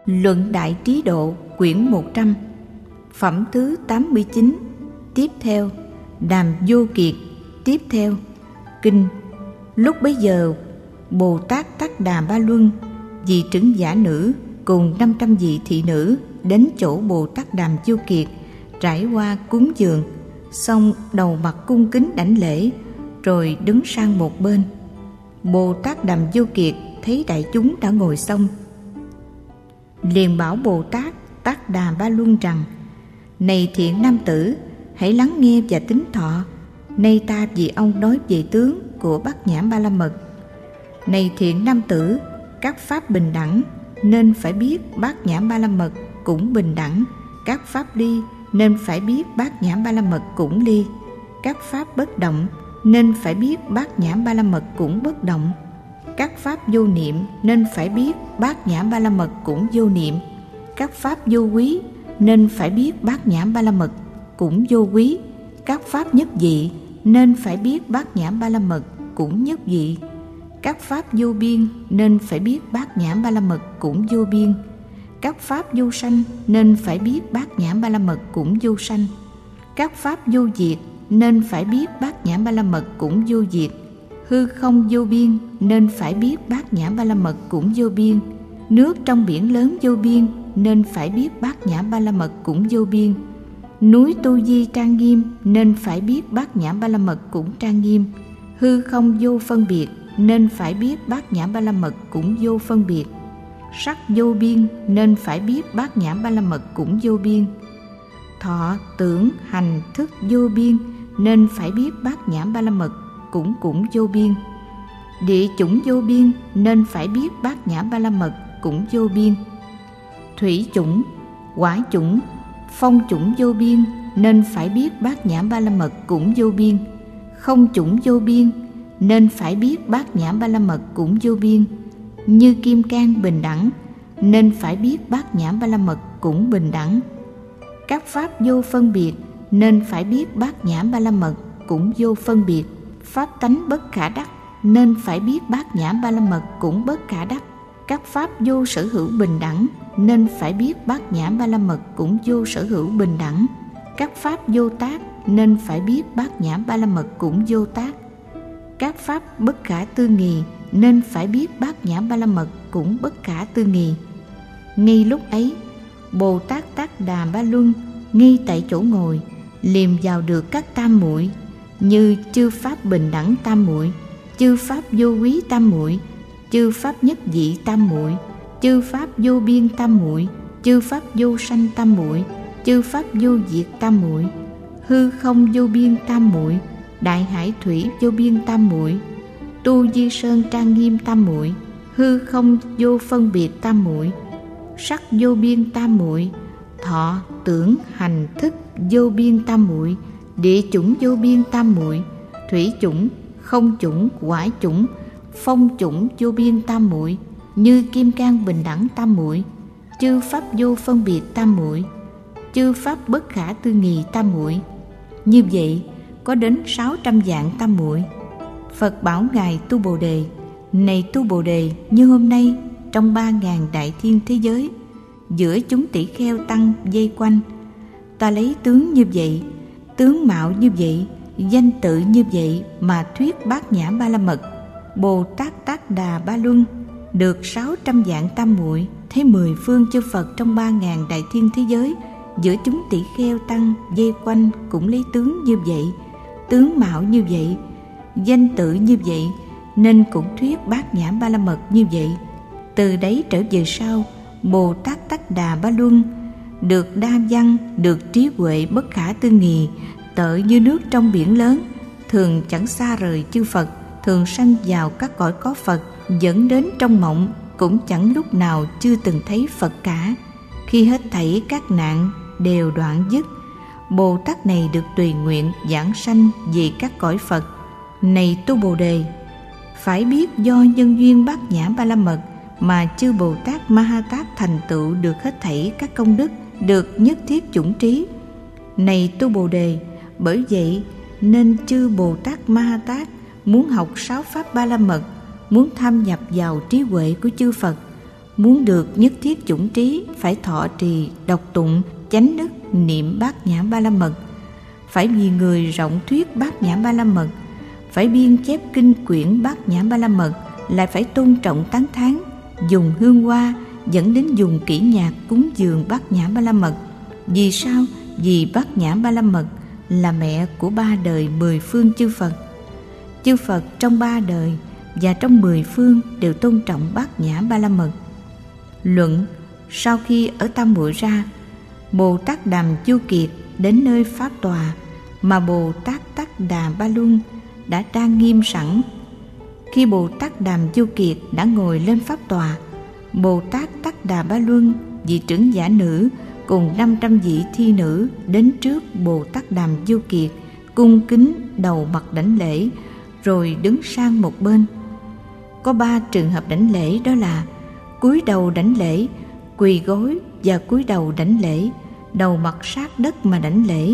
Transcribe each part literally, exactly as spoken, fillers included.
Luận Đại Trí Độ quyển một trăm, phẩm thứ tám mươi chín. Tiếp theo, Đàm Vô Kiệt. Tiếp theo, kinh. Lúc bấy giờ, Bồ Tát Tát Đà Ba Luân, vị trưởng giả nữ cùng năm trăm vị thị nữ đến chỗ Bồ Tát Đàm Vô Kiệt, trải qua cúng dường, xong đầu mặt cung kính đảnh lễ, rồi đứng sang một bên. Bồ Tát Đàm Vô Kiệt thấy đại chúng đã ngồi xong, liền bảo Bồ Tát Tát Đà Ba Luân rằng: Này thiện nam tử, hãy lắng nghe và tín thọ. Nay ta vì ông nói về tướng của Bát Nhã Ba La Mật. Này thiện nam tử, các pháp bình đẳng nên phải biết Bát Nhã Ba La Mật cũng bình đẳng. Các pháp ly nên phải biết Bát Nhã Ba La Mật cũng ly. Các pháp bất động nên phải biết Bát Nhã Ba La Mật cũng bất động. Các pháp vô niệm nên phải biết Bát Nhã Ba La Mật cũng vô niệm. Các pháp vô quý nên phải biết Bát Nhã Ba La Mật cũng vô quý. Các pháp nhất vị nên phải biết Bát Nhã Ba La Mật cũng nhất vị. Các pháp vô biên nên phải biết Bát Nhã Ba La Mật cũng vô biên. Các pháp vô sanh nên phải biết Bát Nhã Ba La Mật cũng vô sanh. Các pháp vô diệt nên phải biết Bát Nhã Ba La Mật cũng vô diệt. Hư không vô biên nên phải biết Bát Nhã Ba La Mật cũng vô biên. Nước trong biển lớn vô biên nên phải biết Bát Nhã Ba La Mật cũng vô biên. Núi Tu Di trang nghiêm nên phải biết Bát Nhã Ba La Mật cũng trang nghiêm. Hư không vô phân biệt nên phải biết Bát Nhã Ba La Mật cũng vô phân biệt. Sắc vô biên nên phải biết Bát Nhã Ba La Mật cũng vô biên. Thọ, tưởng, hành, thức vô biên nên phải biết Bát Nhã Ba La Mật cũng cũng vô biên. Địa chủng vô biên nên phải biết Bát Nhã Ba La Mật cũng vô biên. Thủy chủng, hỏa chủng, phong chủng vô biên nên phải biết Bát Nhã Ba La Mật cũng vô biên. Không chủng vô biên nên phải biết Bát Nhã Ba La Mật cũng vô biên. Như kim cang bình đẳng nên phải biết Bát Nhã Ba La Mật cũng bình đẳng. Các pháp vô phân biệt nên phải biết Bát Nhã Ba La Mật cũng vô phân biệt. Pháp tánh bất khả đắc nên phải biết Bát Nhã Ba La Mật cũng bất khả đắc. Các pháp vô sở hữu bình đẳng nên phải biết Bát Nhã Ba La Mật cũng vô sở hữu bình đẳng. Các pháp vô tác nên phải biết Bát Nhã Ba La Mật cũng vô tác. Các pháp bất khả tư nghì nên phải biết Bát Nhã Ba La Mật cũng bất khả tư nghì. Ngay lúc ấy, Bồ Tát Tát Đà Ba Luân ngay tại chỗ ngồi liềm vào được các tam muội, như chư pháp bình đẳng tam muội, chư pháp vô quý tam muội, chư pháp nhất vị tam muội, chư pháp vô biên tam muội, chư pháp vô sanh tam muội, chư pháp vô diệt tam muội, hư không vô biên tam muội, đại hải thủy vô biên tam muội, tu di sơn trang nghiêm tam muội, hư không vô phân biệt tam muội, sắc vô biên tam muội, thọ, tưởng, hành, thức vô biên tam muội, địa chủng vô biên tam muội, thủy chủng, không chủng, hỏa chủng, phong chủng vô biên tam muội, như kim cang bình đẳng tam muội, chư pháp vô phân biệt tam muội, chư pháp bất khả tư nghì tam muội. Như vậy có đến sáu trăm dạng tam muội. Phật bảo ngài Tu Bồ Đề: Này Tu Bồ Đề, như hôm nay trong ba ngàn đại thiên thế giới, giữa chúng tỷ kheo tăng vây quanh, ta lấy tướng như vậy, tướng mạo như vậy, danh tự như vậy mà thuyết Bát Nhã Ba La Mật. Bồ Tát Tát Đà Ba Luân được sáu trăm dạng tam muội, thấy mười phương chư Phật trong ba ngàn đại thiên thế giới, giữa chúng tỷ kheo tăng vây quanh cũng lấy tướng như vậy, tướng mạo như vậy, danh tự như vậy, nên cũng thuyết Bát Nhã Ba La Mật như vậy. Từ đấy trở về sau, Bồ Tát Tát Đà Ba Luân được đa văn, được trí huệ bất khả tư nghì, tợ như nước trong biển lớn, thường chẳng xa rời chư Phật, thường sanh vào các cõi có Phật, dẫn đến trong mộng cũng chẳng lúc nào chưa từng thấy Phật cả. Khi hết thảy các nạn đều đoạn dứt, Bồ Tát này được tùy nguyện giảng sanh về các cõi Phật. Này Tu Bồ Đề, phải biết do nhân duyên Bát Nhã Ba La Mật mà chư Bồ Tát Ma Ha Tát thành tựu được hết thảy các công đức, được nhất thiết chủng trí. Này Tu Bồ Đề, bởi vậy nên chư Bồ Tát Ma Ha Tát muốn học sáu pháp Ba La Mật, muốn tham nhập vào trí huệ của chư Phật, muốn được nhất thiết chủng trí, phải thọ trì, đọc tụng, chánh đức, niệm Bát Nhã Ba La Mật, phải vì người rộng thuyết Bát Nhã Ba La Mật, phải biên chép kinh quyển Bát Nhã Ba La Mật, lại phải tôn trọng tán thán, dùng hương hoa, dẫn đến dùng kỹ nhạc cúng dường Bát Nhã Ba La Mật. Vì sao? Vì Bát Nhã Ba La Mật là mẹ của ba đời mười phương chư Phật. Chư Phật trong ba đời và trong mười phương đều tôn trọng Bát Nhã Ba La Mật. Luận: sau khi ở Tam Muội ra, Bồ Tát Đàm Chu Kiệt đến nơi pháp tòa mà Bồ Tát Tát Đà Ba Luân đã trang nghiêm sẵn. Khi Bồ Tát Đàm Chu Kiệt đã ngồi lên pháp tòa, Bồ Tát Tát Đà Ba Luân, vị trưởng giả nữ cùng năm trăm vị thi nữ đến trước Bồ Tát Đàm Chu Kiệt, cung kính đầu mặt đảnh lễ, rồi đứng sang một bên. Có ba trường hợp đảnh lễ, đó là cúi đầu đảnh lễ, quỳ gối và cúi đầu đảnh lễ, đầu mặt sát đất mà đảnh lễ.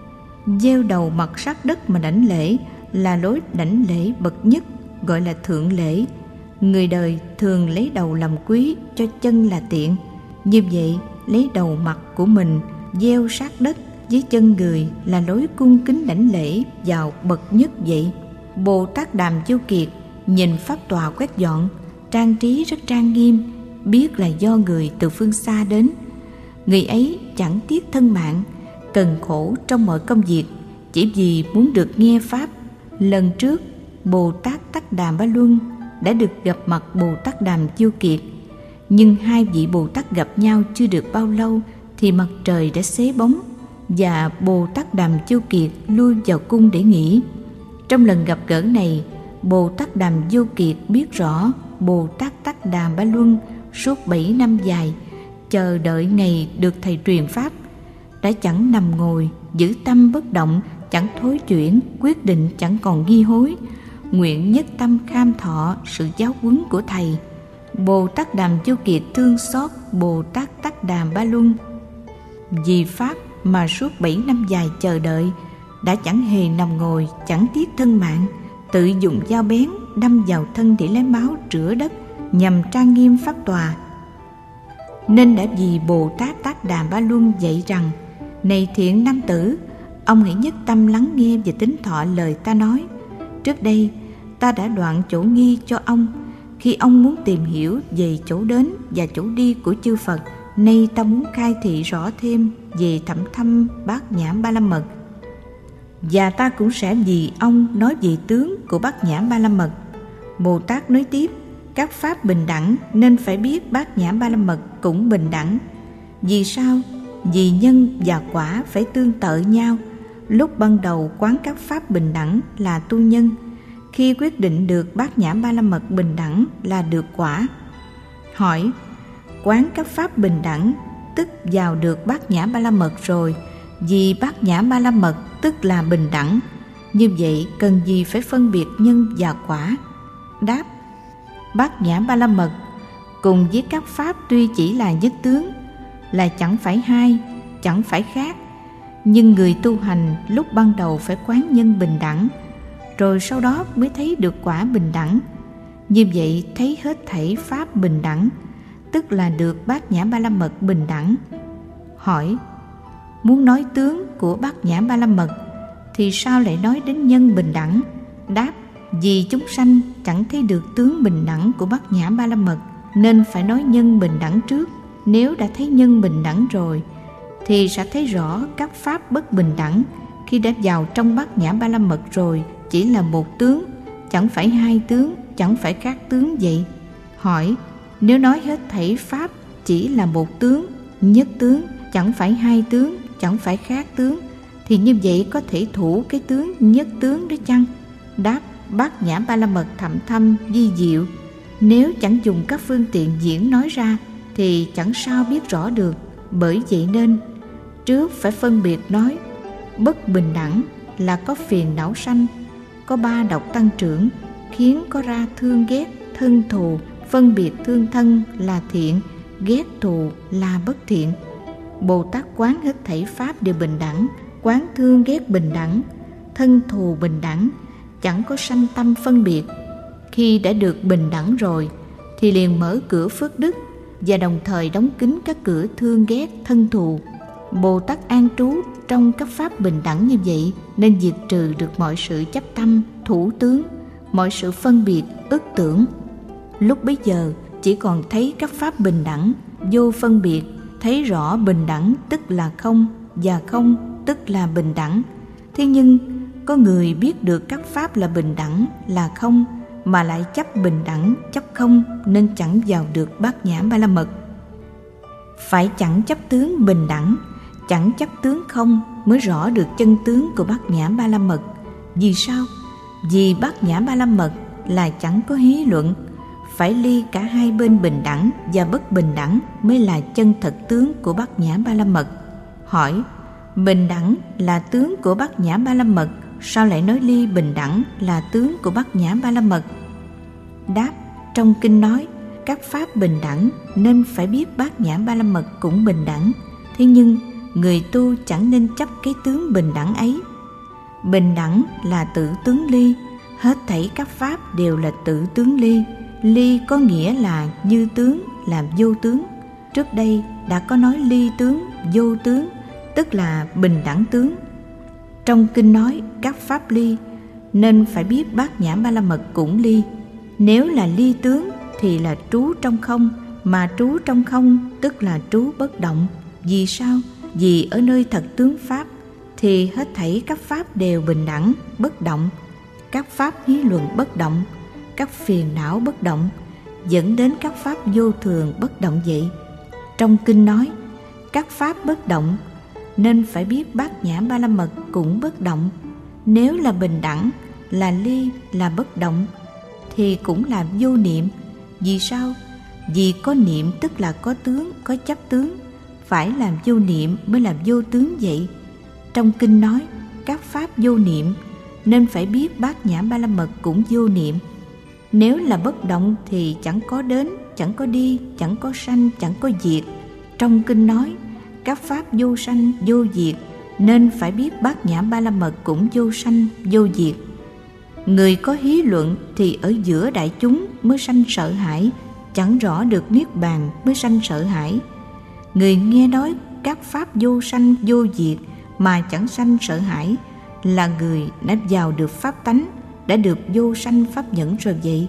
Gieo đầu mặt sát đất mà đảnh lễ là lối đảnh lễ bậc nhất, gọi là thượng lễ. Người đời thường lấy đầu làm quý, cho chân là tiện. Như vậy, lấy đầu mặt của mình gieo sát đất với chân người là lối cung kính đảnh lễ vào bậc nhất vậy. Bồ Tát Đàm Chu Kiệt nhìn pháp tòa quét dọn, trang trí rất trang nghiêm, biết là do người từ phương xa đến. Người ấy chẳng tiếc thân mạng, cần khổ trong mọi công việc, chỉ vì muốn được nghe pháp. Lần trước, Bồ Tát Tát Đà Ba Luân đã được gặp mặt Bồ Tát Đàm Chu Kiệt, nhưng hai vị Bồ Tát gặp nhau chưa được bao lâu thì mặt trời đã xế bóng và Bồ Tát Đàm Chu Kiệt lui vào cung để nghỉ. Trong lần gặp gỡ này, Bồ Tát Đàm Chu Kiệt biết rõ Bồ Tát Tát Đà Ba Luân suốt bảy năm dài chờ đợi ngày được thầy truyền pháp, đã chẳng nằm ngồi, giữ tâm bất động, chẳng thối chuyển, quyết định chẳng còn nghi hối, nguyện nhất tâm kham thọ sự giáo huấn của thầy. Bồ Tát Đàm Chu Kiệt thương xót Bồ Tát Tát Đà Ba Luân, vì pháp mà suốt bảy năm dài chờ đợi, đã chẳng hề nằm ngồi, chẳng tiếc thân mạng, tự dùng dao bén đâm vào thân để lấy máu rửa đất nhằm trang nghiêm pháp tòa. Nên đã vì Bồ Tát Tát Đà Ba Luân dạy rằng: này thiện nam tử, ông hãy nhất tâm lắng nghe và tín thọ lời ta nói. Trước đây ta đã đoạn chỗ nghi cho ông khi ông muốn tìm hiểu về chỗ đến và chỗ đi của chư Phật. Nay ta muốn khai thị rõ thêm về thẩm thâm Bát Nhã Ba La Mật, và ta cũng sẽ vì ông nói về tướng của Bát Nhã Ba La Mật. Bồ Tát nói tiếp: các pháp bình đẳng nên phải biết Bát Nhã Ba La Mật cũng bình đẳng. Vì sao? Vì nhân và quả phải tương tự nhau. Lúc ban đầu quán các pháp bình đẳng là tu nhân, khi quyết định được Bát Nhã Ba La Mật bình đẳng là được quả. Hỏi: quán các pháp bình đẳng tức vào được Bát Nhã Ba La Mật rồi, vì Bát Nhã Ba La Mật tức là bình đẳng. Như vậy cần gì phải phân biệt nhân và quả? Đáp: Bát Nhã Ba La Mật cùng với các pháp tuy chỉ là nhất tướng, là chẳng phải hai, chẳng phải khác, nhưng người tu hành lúc ban đầu phải quán nhân bình đẳng, rồi sau đó mới thấy được quả bình đẳng. Như vậy thấy hết thảy pháp bình đẳng, tức là được Bát Nhã Ba La Mật bình đẳng. Hỏi: muốn nói tướng của Bát Nhã Ba La Mật thì sao lại nói đến nhân bình đẳng? Đáp: vì chúng sanh chẳng thấy được tướng bình đẳng của Bát Nhã Ba La Mật, nên phải nói nhân bình đẳng trước. Nếu đã thấy nhân bình đẳng rồi thì sẽ thấy rõ các pháp bất bình đẳng. Khi đã vào trong Bát Nhã Ba La Mật rồi, chỉ là một tướng, chẳng phải hai tướng, chẳng phải khác tướng vậy. Hỏi: nếu nói hết thảy pháp chỉ là một tướng, nhất tướng, chẳng phải hai tướng, chẳng phải khác tướng, thì như vậy có thể thủ cái tướng nhất tướng đó chăng? Đáp: Bát Nhã Ba La Mật thậm thâm vi diệu, nếu chẳng dùng các phương tiện diễn nói ra thì chẳng sao biết rõ được. Bởi vậy nên trước phải phân biệt nói. Bất bình đẳng là có phiền não sanh, có ba độc tăng trưởng, khiến có ra thương ghét, thân thù. Phân biệt thương thân là thiện, ghét thù là bất thiện. Bồ Tát quán hết thảy pháp đều bình đẳng, quán thương ghét bình đẳng, thân thù bình đẳng, chẳng có sanh tâm phân biệt. Khi đã được bình đẳng rồi thì liền mở cửa phước đức, và đồng thời đóng kín các cửa thương ghét thân thù. Bồ Tát an trú trong các pháp bình đẳng như vậy nên diệt trừ được mọi sự chấp tâm, thủ tướng, mọi sự phân biệt, ức tưởng. Lúc bấy giờ chỉ còn thấy các pháp bình đẳng, vô phân biệt, thấy rõ bình đẳng tức là không và không tức là bình đẳng. Thế nhưng có người biết được các pháp là bình đẳng, là không mà lại chấp bình đẳng, chấp không nên chẳng vào được bát nhã ba la mật. Phải chẳng chấp tướng bình đẳng, chẳng chấp tướng không mới rõ được chân tướng của bát nhã ba la mật. Vì sao? Vì bát nhã ba la mật là chẳng có hí luận, phải ly cả hai bên bình đẳng và bất bình đẳng mới là chân thật tướng của bát nhã ba la mật. Hỏi: bình đẳng là tướng của bát nhã ba la mật, sao lại nói ly bình đẳng là tướng của bát nhã ba la mật? Đáp: trong kinh nói các pháp bình đẳng nên phải biết bát nhã ba la mật cũng bình đẳng. Thế nhưng người tu chẳng nên chấp cái tướng bình đẳng ấy. Bình đẳng là tự tướng ly, hết thảy các pháp đều là tự tướng ly. Ly có nghĩa là như tướng, là vô tướng. Trước đây đã có nói ly tướng, vô tướng, tức là bình đẳng tướng. Trong kinh nói các pháp ly nên phải biết bát nhã ba la mật cũng ly. Nếu là ly tướng thì là trú trong không, mà trú trong không tức là trú bất động. Vì sao? Vì ở nơi thật tướng pháp thì hết thảy các pháp đều bình đẳng, bất động. Các pháp hí luận bất động, các phiền não bất động, dẫn đến các pháp vô thường bất động vậy. Trong kinh nói các pháp bất động nên phải biết bát nhã ba la mật cũng bất động. Nếu là bình đẳng, là ly, là bất động thì cũng là vô niệm. Vì sao? Vì có niệm tức là có tướng, có chấp tướng. Phải làm vô niệm mới là vô tướng vậy. Trong kinh nói các pháp vô niệm nên phải biết bát nhã ba la mật cũng vô niệm. Nếu là bất động thì chẳng có đến, chẳng có đi, chẳng có sanh, chẳng có diệt. Trong kinh nói các pháp vô sanh, vô diệt nên phải biết bát nhã ba la mật cũng vô sanh, vô diệt. Người có hí luận thì ở giữa đại chúng mới sanh sợ hãi, chẳng rõ được niết bàn mới sanh sợ hãi. Người nghe nói các pháp vô sanh, vô diệt mà chẳng sanh sợ hãi là người đã vào được pháp tánh, đã được vô sanh pháp nhẫn rồi vậy.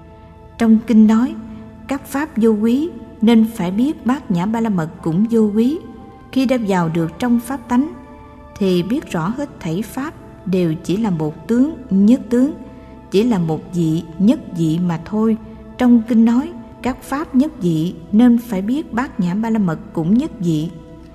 Trong kinh nói các pháp vô quý nên phải biết bát nhã ba la mật cũng vô quý. Khi đã vào được trong pháp tánh thì biết rõ hết thảy pháp đều chỉ là một tướng, nhất tướng, chỉ là một vị, nhất vị mà thôi. Trong kinh nói các pháp nhất vị nên phải biết bát nhã ba la mật cũng nhất vị.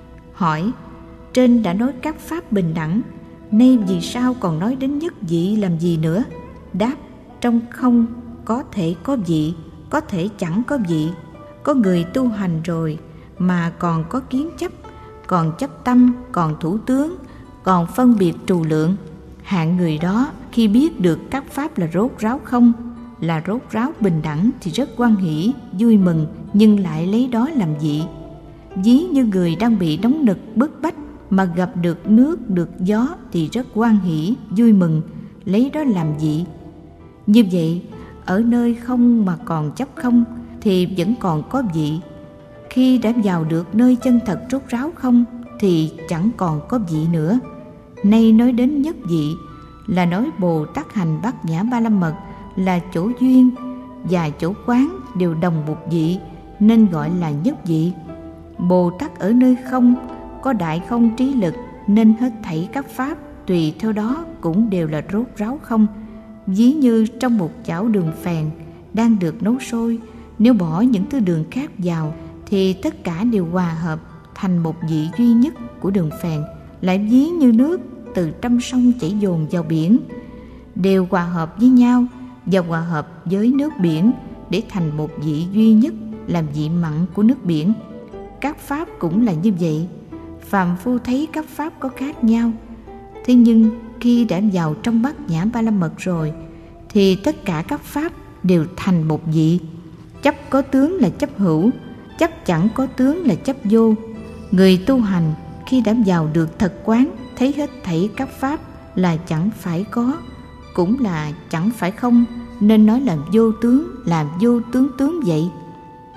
Hỏi: trên đã nói các pháp bình đẳng, nay vì sao còn nói đến nhất vị làm gì nữa? Đáp: trong không có thể có vị, có thể chẳng có vị. Có người tu hành rồi mà còn có kiến chấp, còn chấp tâm, còn thủ tướng, còn phân biệt trù lượng. Hạng người đó khi biết được các pháp là rốt ráo không, là rốt ráo bình đẳng thì rất hoan hỷ, vui mừng, nhưng lại lấy đó làm vị. Ví như người đang bị nóng nực bức bách mà gặp được nước, được gió thì rất hoan hỷ, vui mừng, lấy đó làm vị. Như vậy, ở nơi không mà còn chấp không thì vẫn còn có vị. Khi đã vào được nơi chân thật rốt ráo không thì chẳng còn có vị nữa. Nay nói đến nhất vị là nói Bồ Tát hành bát nhã ba la mật là chỗ duyên và chỗ quán đều đồng một vị nên gọi là nhất vị. Bồ Tát ở nơi không có đại không trí lực nên hết thảy các pháp tùy theo đó cũng đều là rốt ráo không. Ví như trong một chảo đường phèn đang được nấu sôi, nếu bỏ những thứ đường khác vào thì tất cả đều hòa hợp thành một vị duy nhất của đường phèn. Lại ví như nước từ trăm sông chảy dồn vào biển, đều hòa hợp với nhau và hòa hợp với nước biển để thành một vị duy nhất là vị mặn của nước biển. Các pháp cũng là như vậy. Phàm phu thấy các pháp có khác nhau, thế nhưng khi đã vào trong bát nhã ba la mật rồi thì tất cả các pháp đều thành một vị. Chấp có tướng là chấp hữu, chấp chẳng có tướng là chấp vô. Người tu hành khi đã vào được thật quán, thấy hết thảy các pháp là chẳng phải có, cũng là chẳng phải không, nên nói là vô tướng, là vô tướng tướng vậy.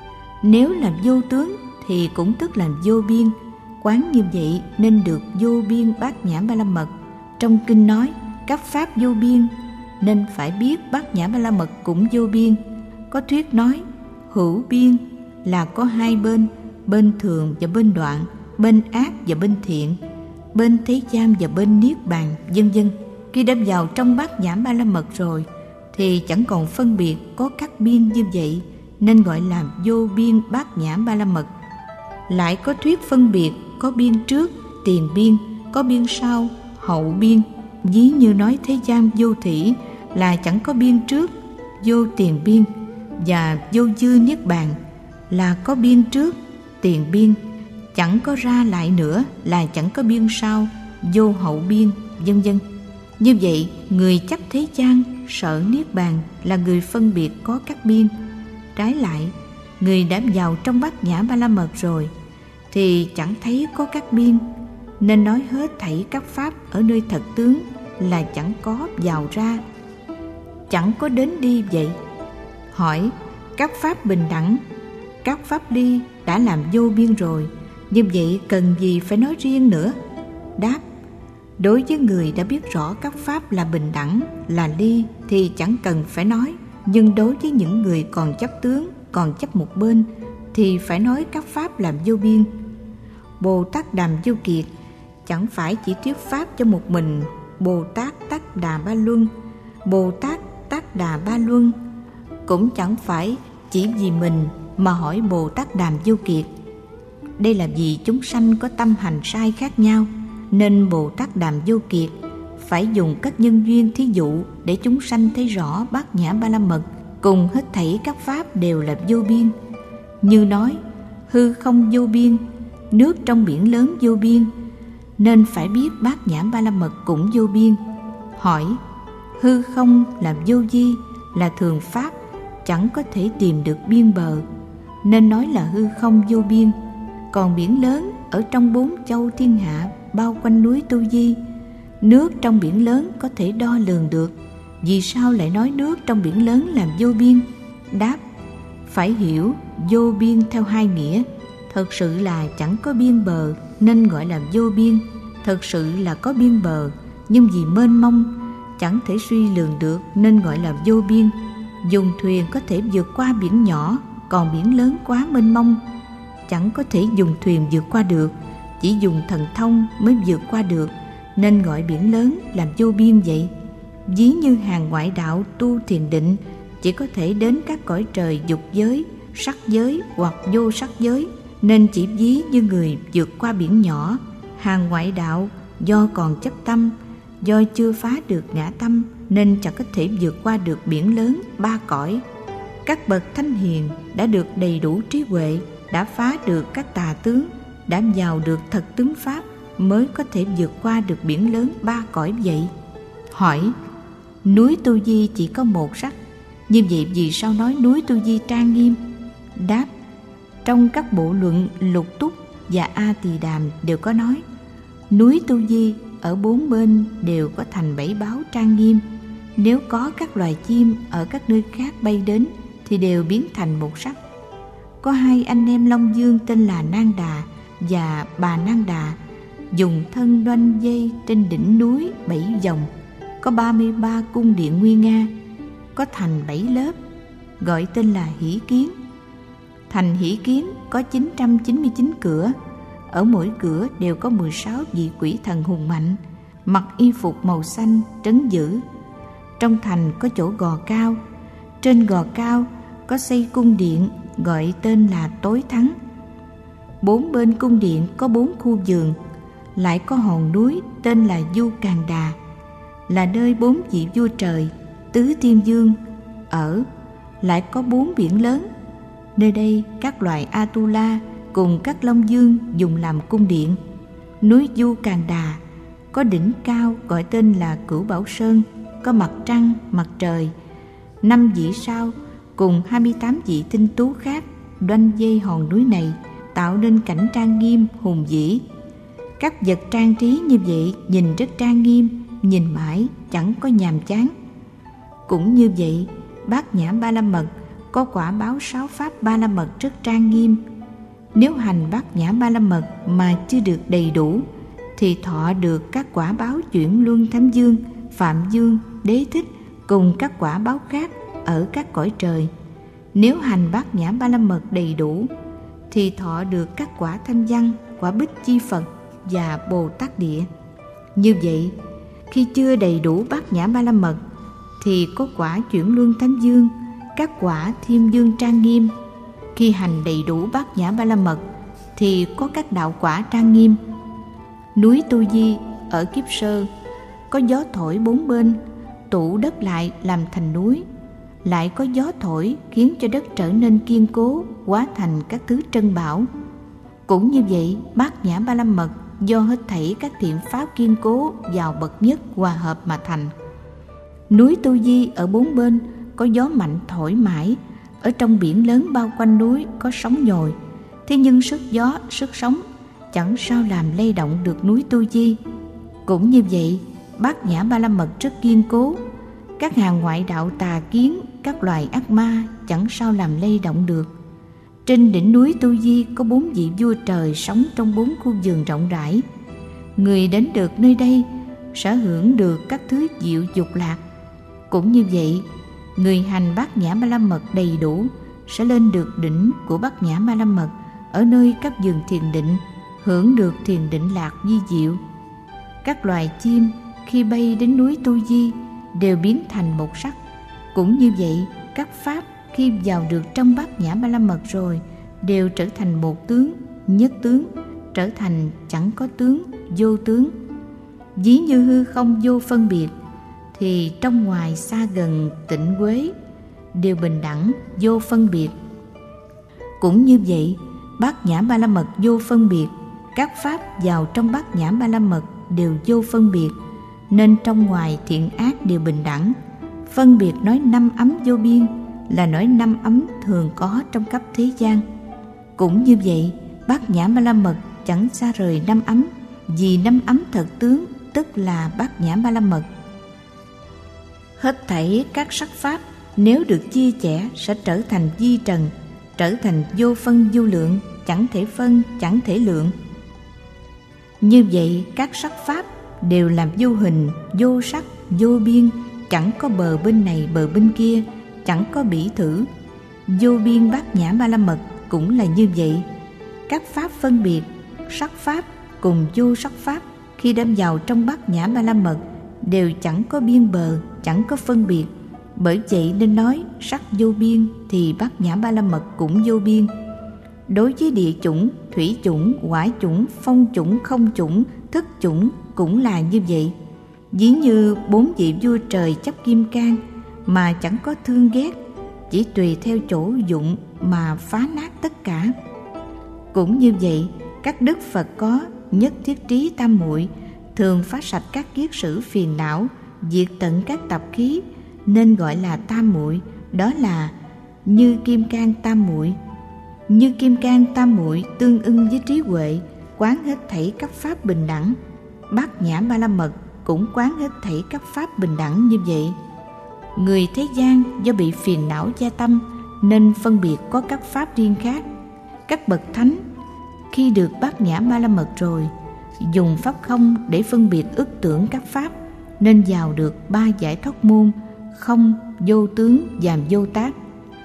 Nếu là vô tướng thì cũng tức là vô biên. Quán như vậy nên được vô biên bát nhã ba la mật. Trong kinh nói các pháp vô biên, nên phải biết bát nhã ba la mật cũng vô biên. Có thuyết nói hữu biên là có hai bên, bên thường và bên đoạn, bên ác và bên thiện, bên thế gian và bên niết bàn, vân vân. Khi đã vào trong bát nhã ba la mật rồi thì chẳng còn phân biệt có các biên như vậy, nên gọi là vô biên bát nhã ba la mật. Lại có thuyết phân biệt có biên trước, tiền biên, có biên sau, hậu biên. Ví như nói thế gian vô thủy là chẳng có biên trước, vô tiền biên, và vô dư niết bàn là có biên trước, tiền biên, chẳng có ra lại nữa là chẳng có biên sau, vô hậu biên, vân vân. Như vậy, người chấp thế gian sợ niết bàn là người phân biệt có các biên. Trái lại, người đã vào trong bát nhã ba la mật rồi thì chẳng thấy có các biên, nên nói hết thảy các pháp ở nơi thật tướng là chẳng có vào ra, chẳng có đến đi vậy. Hỏi, các pháp bình đẳng, các pháp ly đã làm vô biên rồi, như vậy cần gì phải nói riêng nữa? Đáp, đối với người đã biết rõ các pháp là bình đẳng, là ly thì chẳng cần phải nói. Nhưng đối với những người còn chấp tướng, còn chấp một bên thì phải nói các pháp làm vô biên. Bồ Tát Đàm Vô Kiệt chẳng phải chỉ thuyết pháp cho một mình Bồ Tát Tát Đà Ba Luân. Bồ Tát Tát Đà Ba Luân cũng chẳng phải chỉ vì mình mà hỏi Bồ Tát Đàm Vô Kiệt. Đây là vì chúng sanh có tâm hành sai khác nhau, nên Bồ Tát Đàm Vô Kiệt phải dùng các nhân duyên thí dụ để chúng sanh thấy rõ bát nhã ba la mật cùng hết thảy các pháp đều là vô biên. Như nói hư không vô biên, nước trong biển lớn vô biên, nên phải biết bát nhã ba la mật cũng vô biên. Hỏi, hư không là vô vi, là thường pháp, chẳng có thể tìm được biên bờ, nên nói là hư không vô biên. Còn biển lớn ở trong bốn châu thiên hạ bao quanh núi Tu Di, nước trong biển lớn có thể đo lường được, vì sao lại nói nước trong biển lớn làm vô biên? Đáp, phải hiểu vô biên theo hai nghĩa. Thật sự là chẳng có biên bờ nên gọi là vô biên. Thật sự là có biên bờ, nhưng vì mênh mông chẳng thể suy lường được nên gọi là vô biên. Dùng thuyền có thể vượt qua biển nhỏ, còn biển lớn quá mênh mông chẳng có thể dùng thuyền vượt qua được, chỉ dùng thần thông mới vượt qua được, nên gọi biển lớn làm vô biên vậy. Ví như hàng ngoại đạo tu thiền định chỉ có thể đến các cõi trời dục giới, sắc giới hoặc vô sắc giới, nên chỉ ví như người vượt qua biển nhỏ. Hàng ngoại đạo do còn chấp tâm, do chưa phá được ngã tâm, nên chẳng có thể vượt qua được biển lớn ba cõi. Các bậc thánh hiền đã được đầy đủ trí huệ, đã phá được các tà tướng, đã vào được thật tướng pháp, mới có thể vượt qua được biển lớn ba cõi vậy. Hỏi, núi Tu Di chỉ có một sắc, như vậy vì sao nói núi Tu Di trang nghiêm? Đáp, trong các bộ luận Lục Túc và A Tỳ Đàm đều có nói, núi Tu Di ở bốn bên đều có thành bảy báo trang nghiêm. Nếu có các loài chim ở các nơi khác bay đến thì đều biến thành một sắc. Có hai anh em Long Dương tên là Nang Đà và Bà Nang Đà, dùng thân đoanh dây trên đỉnh núi bảy vòng. Có ba mươi ba cung điện nguy nga, có thành bảy lớp, gọi tên là Hỷ Kiến. Thành Hỷ Kiến có chín trăm chín mươi chín cửa, ở mỗi cửa đều có mười sáu vị quỷ thần hùng mạnh, mặc y phục màu xanh trấn giữ. Trong thành có chỗ gò cao, trên gò cao có xây cung điện gọi tên là Tối Thắng. Bốn bên cung điện có bốn khu vườn, lại có hòn núi tên là Du Càn Đà, là nơi bốn vị vua trời Tứ Tiên Dương ở. Lại có bốn biển lớn, nơi đây các loài Atula cùng các Long Dương dùng làm cung điện. Núi Du Càn Đà có đỉnh cao gọi tên là Cửu Bảo Sơn, có mặt trăng, mặt trời, năm vị sao cùng hai mươi tám vị tinh tú khác đoanh dây hòn núi này, tạo nên cảnh trang nghiêm hùng vĩ. Các vật trang trí như vậy nhìn rất trang nghiêm, nhìn mãi chẳng có nhàm chán. Cũng như vậy, bát nhã ba la mật có quả báo sáu pháp ba la mật rất trang nghiêm. Nếu hành bát nhã ba la mật mà chưa được đầy đủ thì thọ được các quả báo chuyển luân thánh dương, phạm dương, đế thích cùng các quả báo khác ở các cõi trời. Nếu hành bát nhã ba la mật đầy đủ thì thọ được các quả thanh văn, quả bích chi Phật và Bồ Tát Địa. Như vậy, khi chưa đầy đủ bát nhã ba la mật thì có quả chuyển luân thánh dương, các quả thiên dương trang nghiêm. Khi hành đầy đủ bát nhã ba la mật thì có các đạo quả trang nghiêm. Núi Tu Di ở kiếp sơ có gió thổi bốn bên, tụ đất lại làm thành núi. Lại có gió thổi khiến cho đất trở nên kiên cố, hóa thành các thứ trân bảo. Cũng như vậy, bát nhã ba la mật do hết thảy các thiện pháp kiên cố vào bậc nhất hòa hợp mà thành. Núi Tu Di ở bốn bên có gió mạnh thổi mãi, ở trong biển lớn bao quanh núi có sóng nhồi. Thế nhưng sức gió, sức sóng chẳng sao làm lay động được núi Tu Di. Cũng như vậy, bát nhã ba la mật rất kiên cố. Các hàng ngoại đạo tà kiến, các loài ác ma chẳng sao làm lay động được. Trên đỉnh núi Tu Di có bốn vị vua trời sống trong bốn khu vườn rộng rãi. Người đến được nơi đây sẽ hưởng được các thứ diệu dục lạc. Cũng như vậy, người hành bát nhã ba la mật đầy đủ sẽ lên được đỉnh của bát nhã ba la mật ở nơi các vườn thiền định, hưởng được thiền định lạc vi diệu. Các loài chim khi bay đến núi Tu Di đều biến thành một sắc. Cũng như vậy, các pháp khi vào được trong bát nhã ba la mật rồi đều trở thành một tướng, nhất tướng, trở thành chẳng có tướng, vô tướng. Ví như hư không vô phân biệt thì trong ngoài xa gần tịnh quế đều bình đẳng, vô phân biệt. Cũng như vậy, bát nhã ba la mật vô phân biệt, các pháp vào trong bát nhã ba la mật đều vô phân biệt, nên trong ngoài thiện ác đều bình đẳng. Phân biệt nói năm ấm vô biên là nói năm ấm thường có trong khắp thế gian. Cũng như vậy, bát nhã ba la mật chẳng xa rời năm ấm, vì năm ấm thật tướng tức là bát nhã ba la mật. Hết thảy các sắc pháp nếu được chia sẻ sẽ trở thành vi trần, trở thành vô phân vô lượng, chẳng thể phân, chẳng thể lượng. Như vậy, các sắc pháp đều làm vô hình, vô sắc, vô biên, chẳng có bờ bên này bờ bên kia, chẳng có bỉ thử. Vô biên bát nhã ba la mật cũng là như vậy. Các pháp phân biệt, sắc pháp cùng vô sắc pháp khi đem vào trong bát nhã ba la mật đều chẳng có biên bờ, chẳng có phân biệt. Bởi vậy nên nói sắc vô biên thì bát nhã ba la mật cũng vô biên. Đối với địa chủng, thủy chủng, hỏa chủng, phong chủng, không chủng, thức chủng cũng là như vậy. Ví như bốn vị vua trời chấp kim cang mà chẳng có thương ghét, chỉ tùy theo chỗ dụng mà phá nát tất cả. Cũng như vậy, các đức Phật có nhất thiết trí tam muội, thường phá sạch các kiết sử phiền não, diệt tận các tập khí, nên gọi là tam muội. Đó là như kim cang tam muội. Như kim cang tam muội tương ưng với trí huệ, quán hết thảy các pháp bình đẳng. Bát nhã ba la mật cũng quán hết thảy các pháp bình đẳng như vậy. Người thế gian do bị phiền não gia tâm nên phân biệt có các pháp riêng khác. Các bậc thánh khi được bát nhã ba la mật rồi, dùng pháp không để phân biệt ức tưởng các pháp, nên vào được ba giải thoát môn: không, vô tướng và vô tác.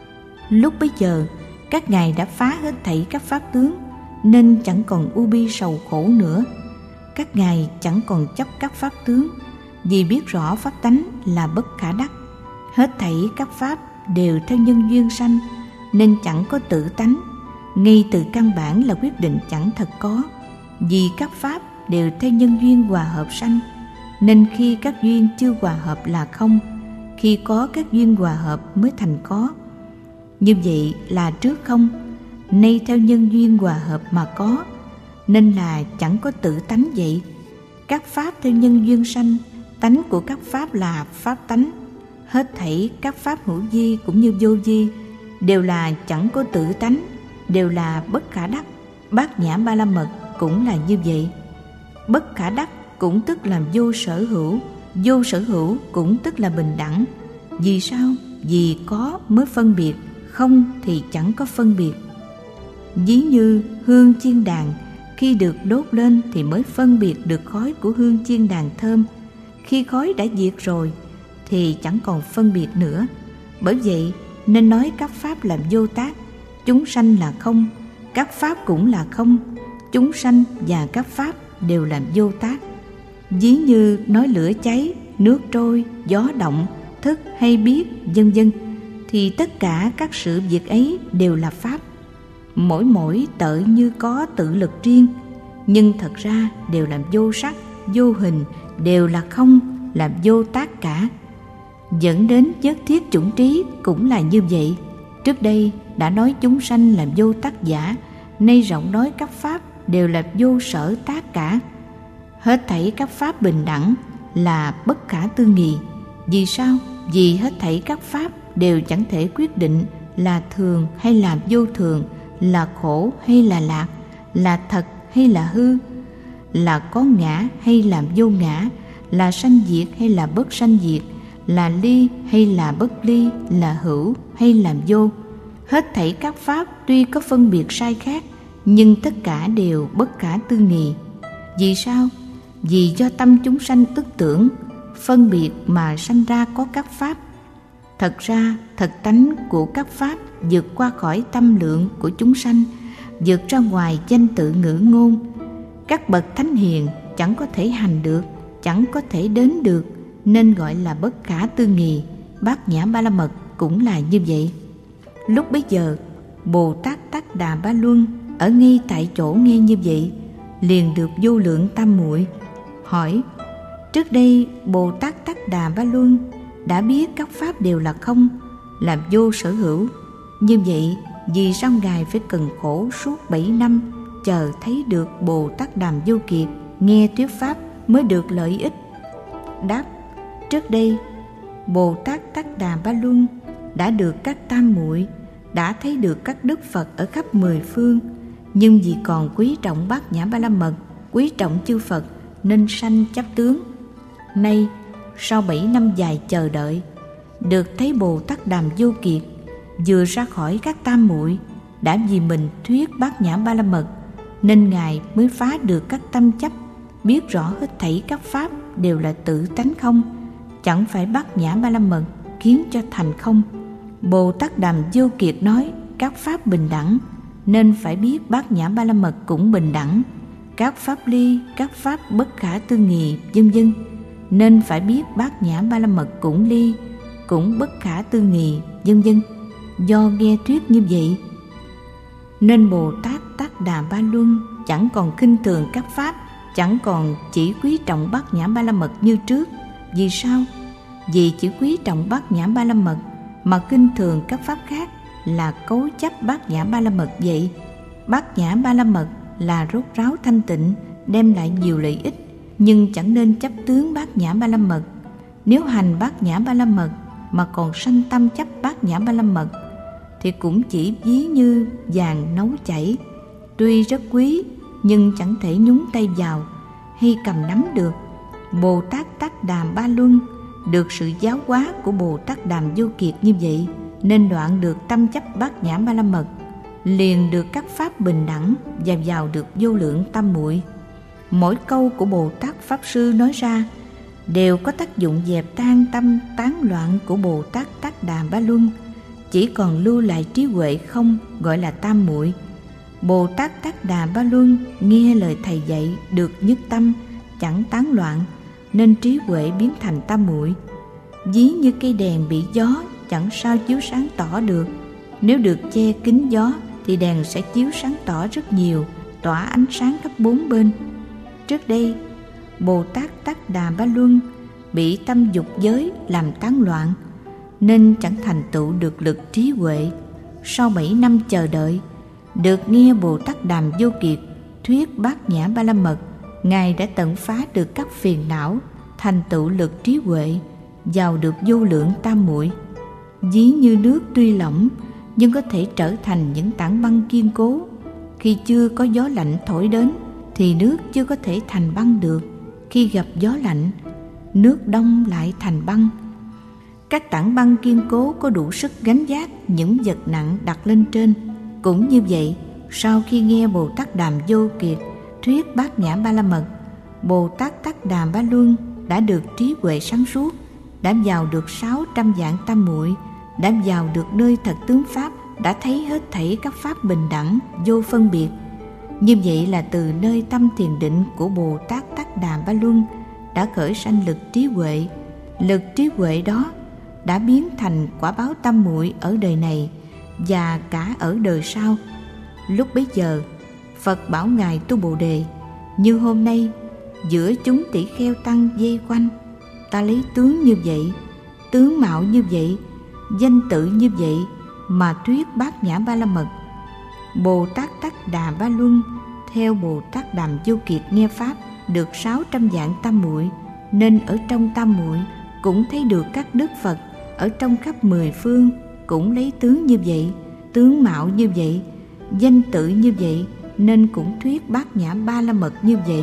Lúc bấy giờ, các ngài đã phá hết thảy các pháp tướng, nên chẳng còn u bi sầu khổ nữa. Các ngài chẳng còn chấp các pháp tướng, vì biết rõ pháp tánh là bất khả đắc. Hết thảy các pháp đều theo nhân duyên sanh, nên chẳng có tự tánh. Ngay từ căn bản là quyết định chẳng thật có. Vì các pháp đều theo nhân duyên hòa hợp sanh, nên khi các duyên chưa hòa hợp là không, khi có các duyên hòa hợp mới thành có. Như vậy là trước không, nay theo nhân duyên hòa hợp mà có, nên là chẳng có tự tánh vậy. Các pháp theo nhân duyên sanh, tánh của các pháp là pháp tánh. Hết thảy các pháp hữu vi cũng như vô vi đều là chẳng có tự tánh, đều là bất khả đắc. Bát nhã ba la mật cũng là như vậy. Bất khả đắc cũng tức là vô sở hữu, vô sở hữu cũng tức là bình đẳng. Vì sao? Vì có mới phân biệt, không thì chẳng có phân biệt. Ví như hương chiên đàn, khi được đốt lên thì mới phân biệt được khói của hương chiên đàn thơm. Khi khói đã diệt rồi thì chẳng còn phân biệt nữa. Bởi vậy nên nói các pháp là vô tác, chúng sanh là không, các pháp cũng là không, chúng sanh và các pháp đều là vô tác. Ví như nói lửa cháy, nước trôi, gió động, thức hay biết, vân vân, thì tất cả các sự việc ấy đều là pháp. Mỗi mỗi tự như có tự lực riêng, nhưng thật ra đều là vô sắc, vô hình, đều là không, là vô tác cả. Dẫn đến nhất thiết chủng trí cũng là như vậy. Trước đây đã nói chúng sanh là vô tác giả, nay rộng nói các pháp đều là vô sở tác cả. Hết thảy các pháp bình đẳng là bất khả tư nghị. Vì sao? Vì hết thảy các pháp đều chẳng thể quyết định là thường hay là vô thường, là khổ hay là lạc, là thật hay là hư, là có ngã hay là vô ngã, là sanh diệt hay là bất sanh diệt, là ly hay là bất ly, là hữu hay là vô. Hết thảy các pháp tuy có phân biệt sai khác, nhưng tất cả đều bất khả tư nghị. Vì sao? Vì do tâm chúng sanh ức tưởng, phân biệt mà sanh ra có các pháp. Thật ra, thật tánh của các pháp vượt qua khỏi tâm lượng của chúng sanh, vượt ra ngoài danh tự ngữ ngôn. Các bậc thánh hiền chẳng có thể hành được, chẳng có thể đến được, nên gọi là bất khả tư nghị. Bát Nhã Ba La Mật cũng là như vậy. Lúc bấy giờ, Bồ Tát Tát Đà Ba Luân ở ngay tại chỗ nghe như vậy, liền được vô lượng tam muội hỏi: trước đây Bồ Tát Tát Đà Ba Luân đã biết các pháp đều là không, là vô sở hữu, như vậy vì sao Ngài phải cần khổ suốt bảy năm chờ thấy được Bồ Tát Đàm Vô Kiệt nghe thuyết pháp mới được lợi ích? Đáp: trước đây Bồ Tát Tát Đà Ba Luân đã được các tam muội, đã thấy được các đức Phật ở khắp mười phương, nhưng vì còn quý trọng Bát Nhã Ba La Mật, quý trọng chư Phật nên sanh chấp tướng. Nay sau bảy năm dài chờ đợi, được thấy Bồ Tát Đàm Vô Kiệt vừa ra khỏi các tam muội, đã vì mình thuyết Bát Nhã Ba La Mật, nên Ngài mới phá được các tâm chấp, biết rõ hết thảy các pháp đều là tự tánh không, chẳng phải Bát Nhã Ba La Mật khiến cho thành không. Bồ Tát Đàm Vô Kiệt nói các pháp bình đẳng, nên phải biết Bát Nhã Ba La Mật cũng bình đẳng. Các pháp ly, các pháp bất khả tư nghị, vân vân, nên phải biết Bát Nhã Ba La Mật cũng ly, cũng bất khả tư nghị, vân vân. Do nghe thuyết như vậy, nên Bồ Tát Tát Đà Ba Luân chẳng còn khinh thường các pháp, chẳng còn chỉ quý trọng Bát Nhã Ba La Mật như trước. Vì sao? Vì chỉ quý trọng Bát Nhã Ba La Mật mà khinh thường các pháp khác là cấu chấp Bát Nhã Ba La Mật vậy. Bát Nhã Ba La Mật là rốt ráo thanh tịnh, đem lại nhiều lợi ích, nhưng chẳng nên chấp tướng Bát Nhã Ba La Mật. Nếu hành Bát Nhã Ba La Mật mà còn sanh tâm chấp Bát Nhã Ba La Mật thì cũng chỉ ví như vàng nấu chảy, tuy rất quý nhưng chẳng thể nhúng tay vào hay cầm nắm được. Bồ Tát Tát Đà Ba Luân được sự giáo hóa của Bồ Tát Đàm Vô Kiệt như vậy, nên đoạn được tâm chấp Bát Nhã Ba La Mật, liền được các pháp bình đẳng và vào được vô lượng tam muội. Mỗi câu của Bồ Tát Pháp Sư nói ra đều có tác dụng dẹp tan tâm tán loạn của Bồ Tát Tát Đà Ba Luân, chỉ còn lưu lại trí huệ không, gọi là tam muội. Bồ Tát Tát Đà Ba Luân nghe lời thầy dạy được nhất tâm, chẳng tán loạn, nên trí huệ biến thành tam muội. Ví như cây đèn bị gió chẳng sao chiếu sáng tỏ được, nếu được che kín gió thì đèn sẽ chiếu sáng tỏ rất nhiều, tỏa ánh sáng khắp bốn bên. Trước đây Bồ Tát Tát Đà Ba Luân bị tâm dục giới làm tán loạn, nên chẳng thành tựu được lực trí huệ. Sau bảy năm chờ đợi, được nghe Bồ Tát Đàm Vô Kiệt thuyết Bát Nhã Ba La Mật, Ngài đã tận phá được các phiền não, thành tựu lực trí huệ, vào được vô lượng tam muội. Ví như nước tuy lỏng nhưng có thể trở thành những tảng băng kiên cố. Khi chưa có gió lạnh thổi đến thì nước chưa có thể thành băng được. Khi gặp gió lạnh, nước đông lại thành băng. Các tảng băng kiên cố có đủ sức gánh vác những vật nặng đặt lên trên. Cũng như vậy, sau khi nghe Bồ Tát Đàm Vô Kiệt thuyết Bát Nhã Ba La Mật, Bồ Tát Tát Đà Ba Luân đã được trí huệ sáng suốt, đã vào được sáu trăm vạn tam muội, đã vào được nơi thật tướng pháp, đã thấy hết thảy các pháp bình đẳng, vô phân biệt. Như vậy là từ nơi tâm thiền định của Bồ Tát Tát Đà Ba Luân đã khởi sanh lực trí huệ. Lực trí huệ đó đã biến thành quả báo tam muội ở đời này và cả ở đời sau. Lúc bấy giờ, Phật bảo Ngài tu Bồ Đề: như hôm nay, giữa chúng tỷ kheo tăng vây quanh, ta lấy tướng như vậy, tướng mạo như vậy, danh tự như vậy mà thuyết Bát Nhã Ba La Mật. Bồ Tát Tát Đà Ba Luân theo Bồ Tát Đàm Vô Kiệt nghe pháp được sáu trăm vạn tam muội, nên ở trong tam muội cũng thấy được các đức Phật ở trong khắp mười phương cũng lấy tướng như vậy, tướng mạo như vậy, danh tự như vậy, nên cũng thuyết Bát Nhã Ba La Mật như vậy.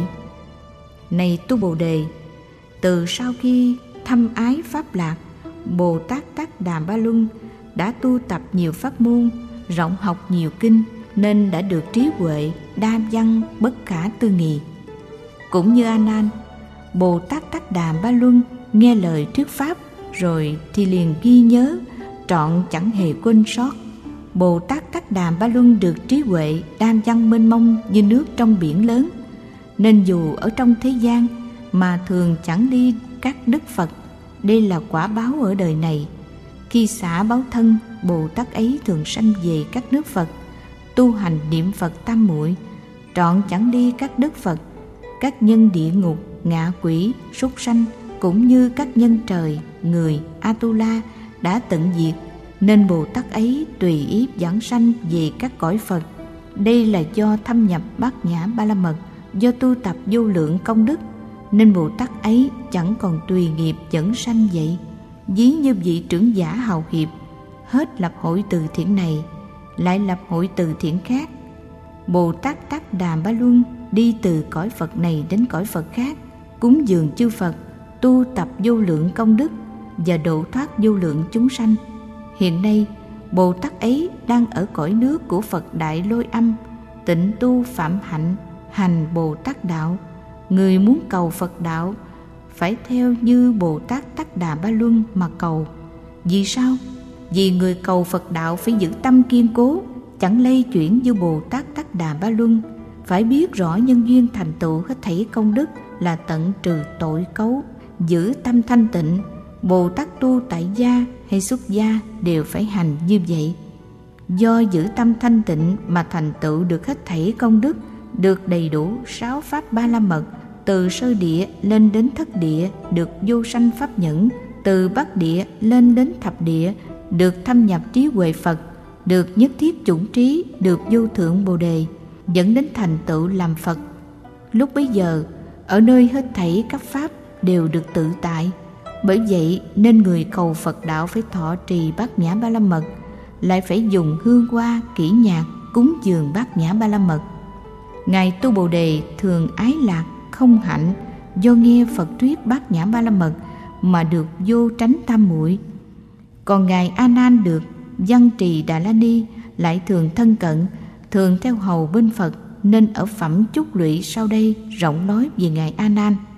Này tu Bồ Đề, từ sau khi thâm ái pháp lạc, Bồ Tát Tát Đà Ba Luân đã tu tập nhiều pháp môn, rộng học nhiều kinh, nên đã được trí huệ đa văn bất khả tư nghị. Cũng như A Nan, Bồ Tát Tát Đà Ba Luân nghe lời thuyết pháp rồi thì liền ghi nhớ, trọn chẳng hề quên sót. Bồ Tát Tát Đà Ba Luân được trí huệ đa văn mênh mông như nước trong biển lớn, nên dù ở trong thế gian mà thường chẳng ly các đức Phật. Đây là quả báo ở đời này. Khi xả báo thân, Bồ Tát ấy thường sanh về các nước Phật, tu hành niệm Phật tam muội, trọn chẳng ly các đức Phật. Các nhân địa ngục, ngạ quỷ, súc sanh cũng như các nhân trời, người, Atula đã tận diệt, nên Bồ Tát ấy tùy ý giảng sanh về các cõi Phật. Đây là do thâm nhập Bát Nhã Ba La Mật, do tu tập vô lượng công đức, nên Bồ Tát ấy chẳng còn tùy nghiệp dẫn sanh vậy. Ví như vị trưởng giả hào hiệp, hết lập hội từ thiện này, lại lập hội từ thiện khác. Bồ Tát Tát Đà Ba Luân đi từ cõi Phật này đến cõi Phật khác, cúng dường chư Phật, tu tập vô lượng công đức và độ thoát vô lượng chúng sanh. Hiện nay, Bồ Tát ấy đang ở cõi nước của Phật Đại Lôi Âm, tịnh tu phạm hạnh, hành Bồ Tát đạo. Người muốn cầu Phật đạo phải theo như Bồ Tát Tát Đà Ba Luân mà cầu. Vì sao? Vì người cầu Phật đạo phải giữ tâm kiên cố, chẳng lay chuyển như Bồ Tát Tát Đà Ba Luân. Phải biết rõ nhân duyên thành tựu hết thảy công đức là tận trừ tội cấu, giữ tâm thanh tịnh. Bồ Tát tu tại gia hay xuất gia đều phải hành như vậy. Do giữ tâm thanh tịnh mà thành tựu được hết thảy công đức, được đầy đủ sáu pháp ba la mật, từ sơ địa lên đến thất địa được vô sanh pháp nhẫn, từ bát địa lên đến thập địa được thâm nhập trí huệ Phật, được nhất thiết chủng trí, được vô thượng Bồ Đề, dẫn đến thành tựu làm Phật. Lúc bấy giờ, ở nơi hết thảy các pháp đều được tự tại. Bởi vậy nên người cầu Phật đạo phải thọ trì Bát Nhã Ba La Mật, lại phải dùng hương hoa kỹ nhạc cúng dường Bát Nhã Ba La Mật. Ngài tu Bồ Đề thường ái lạc không hạnh, do nghe Phật thuyết Bát Nhã Ba La Mật mà được vô tránh tam muội. Còn ngài A Nan được Văn Trì Đà La Ni lại thường thân cận, thường theo hầu bên Phật, nên ở phẩm chúc lụy sau đây rộng nói về ngài A Nan.